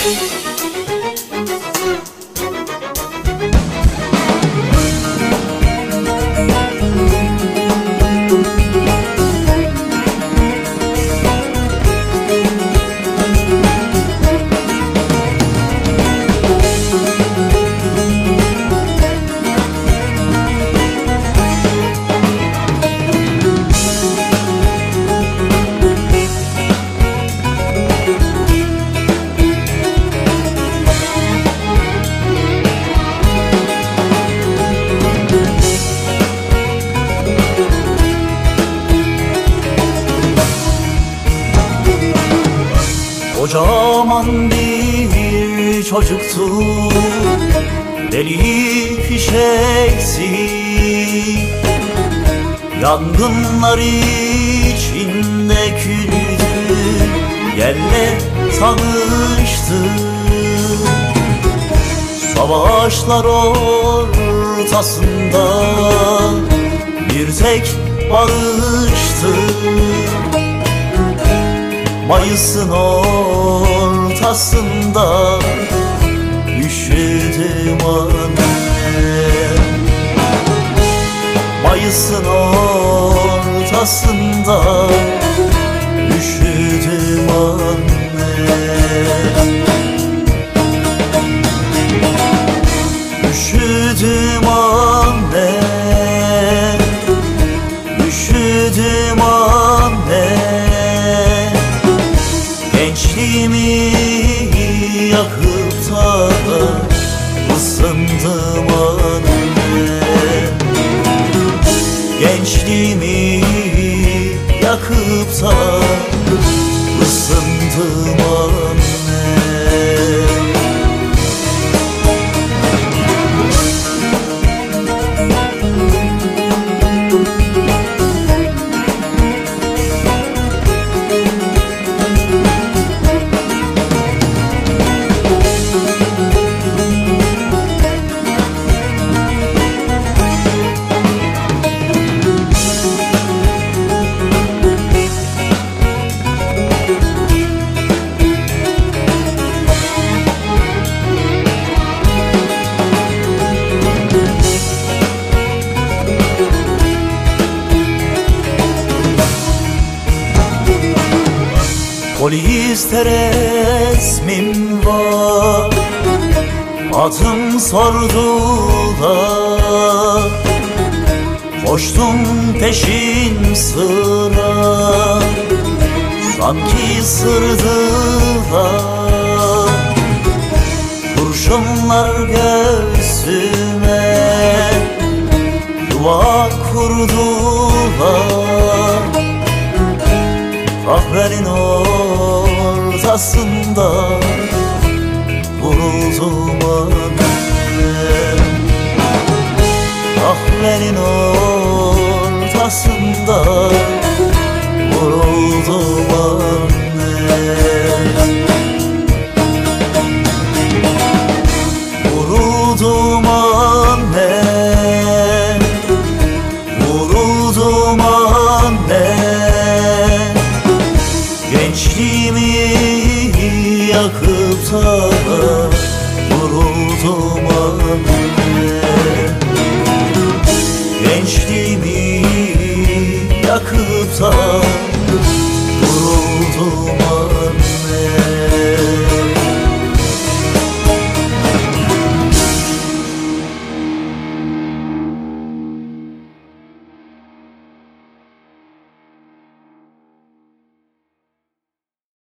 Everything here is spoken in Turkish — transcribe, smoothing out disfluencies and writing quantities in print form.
Kocaman bir çocuktu, deli fişeksi, yangınlar içinde küldü, yerle tanıştı. Savaşlar ortasında bir tek barıştı. Mayıs'ın ortasında üşüdüm anne. Mayıs'ın ortasında üşüdüm anne. Üşüdüm anne, üşüdüm anne. Gençliğimi yakıp da ısındım anne. Gençliğimi yakıp da ısındım anne. Polisler resmim var, adım sordular. Koştum peşin sıra, sanki sırdılar. Kurşunlar göğsüme yuva kurdular. Kahvenin ortasında vuruldum anne. Kahvenin ortasında vuruldum anne. Vuruldum anne, vuruldum anne. Gençliğimi yakıp da vuruldum anne. Gençliğimi yakıp da